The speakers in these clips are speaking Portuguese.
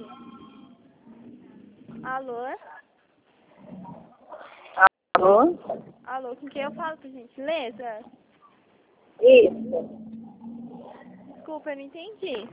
Alô? Alô? Alô, com quem eu falo, por gentileza? Isso. Desculpa, eu não entendi.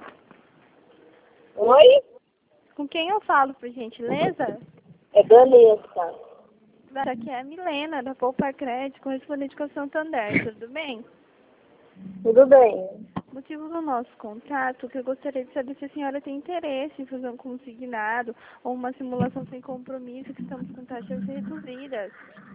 Oi? Com quem eu falo, por gentileza? É Vanessa. Aqui é a Milena, da Poupa Crédito, correspondente com a Santander, tudo bem? Tudo bem? O motivo do nosso contato, que eu gostaria de saber se a senhora tem interesse em fazer um consignado ou uma simulação sem compromisso, que estamos com taxas reduzidas.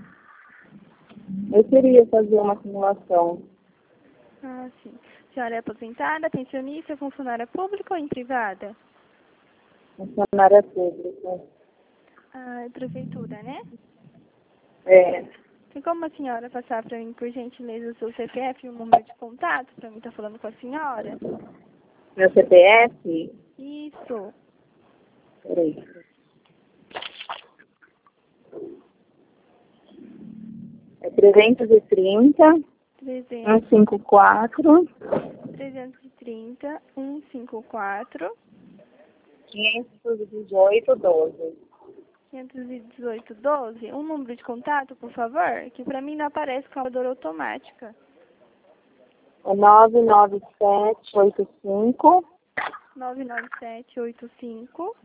Eu queria fazer uma simulação. Ah, sim. A senhora é aposentada, pensionista, funcionária pública ou em privada? Funcionária pública. Ah, é prefeitura, né? É. Tem como a senhora passar para mim, por gentileza, o seu CPF e o número de contato para mim estar falando com a senhora? Meu CPF? Isso. Peraí. É 330 154 330 154 518 12. 518 12. Um número de contato, por favor, que para mim não aparece calculadora automática. É 99785 99785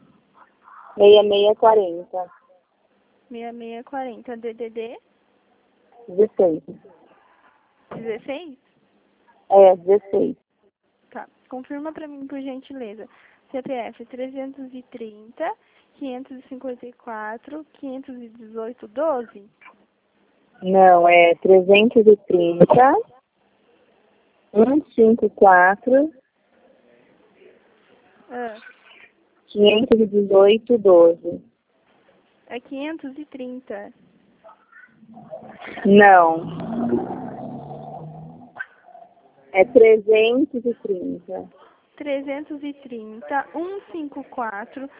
6640 6640 DDD 16. 16? É, 16. Tá. Confirma para mim, por gentileza. CPF 330 554 518 12. Não, é 330 154 Ah, 518 12. é 530. Não. É 330. 330 154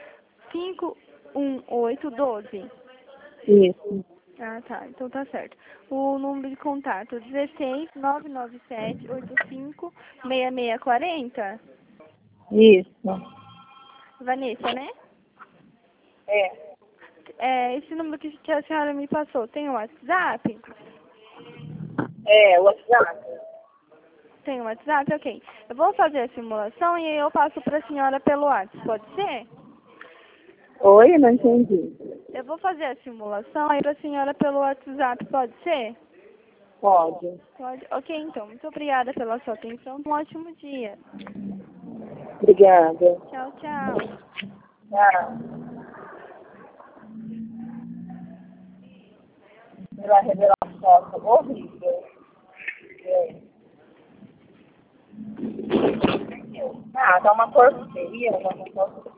518 12. Isso. Ah, tá. Então tá certo. O número de contato 16 997 85 6640. Isso. Vanessa, né? É. Esse número que a senhora me passou, tem o WhatsApp? É, o WhatsApp. Tem o WhatsApp? Ok. Eu vou fazer a simulação e aí eu passo para a senhora pelo WhatsApp, pode ser? Oi, eu não entendi. Eu vou fazer a simulação aí para a senhora pelo WhatsApp, pode ser? Pode. Pode. Ok, então. Muito obrigada pela sua atenção. Um ótimo dia. Obrigada. Tchau, tchau. Tchau. Pela revelação horrível. É. Ah, tá uma porcaria, uma porcaria.